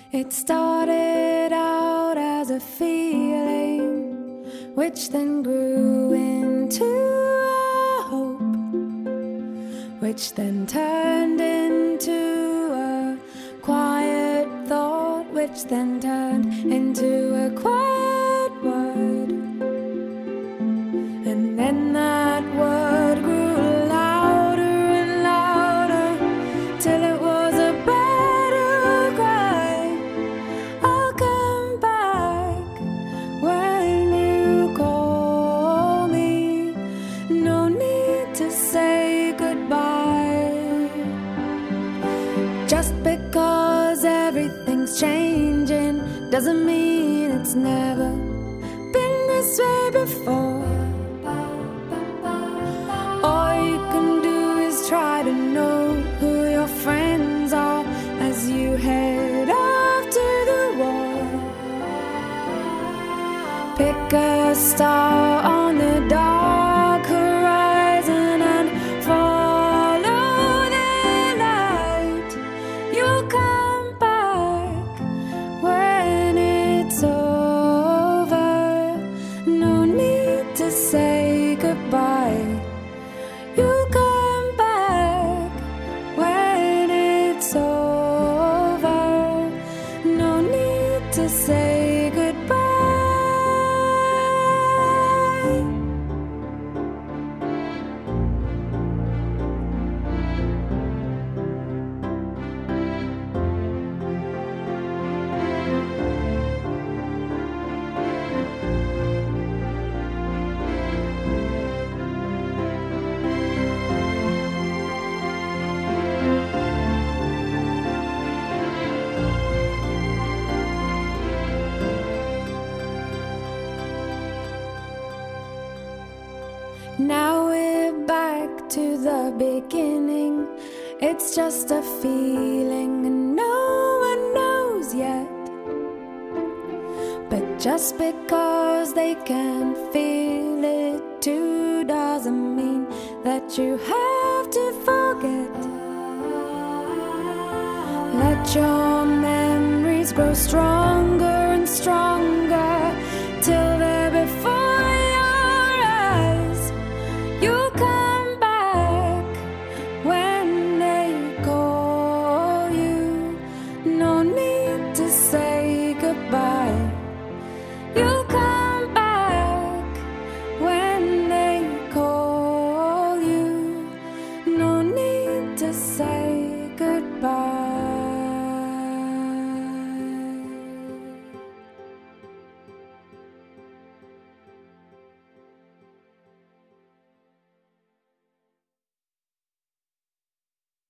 It started out as a feeling, which then grew into a hope, which then turned into a quiet thought, which then turned into a quiet word. And then that word grew louder and louder till it was a battle cry. I'll come back when you call me. No need to say goodbye. Just because everything's changing doesn't mean it's never been this way before. All you can do is try to know who your friends are as you head off to the war. Pick a star on the dark horizon and follow the light. You'll come back when it's over. No need to say goodbye. You'll come back when it's over. No need to say goodbye. Now we're back to the beginning. It's just a feeling and no one knows yet. But just because they can feel it too doesn't mean that you have to forget. Let your memories grow stronger and stronger.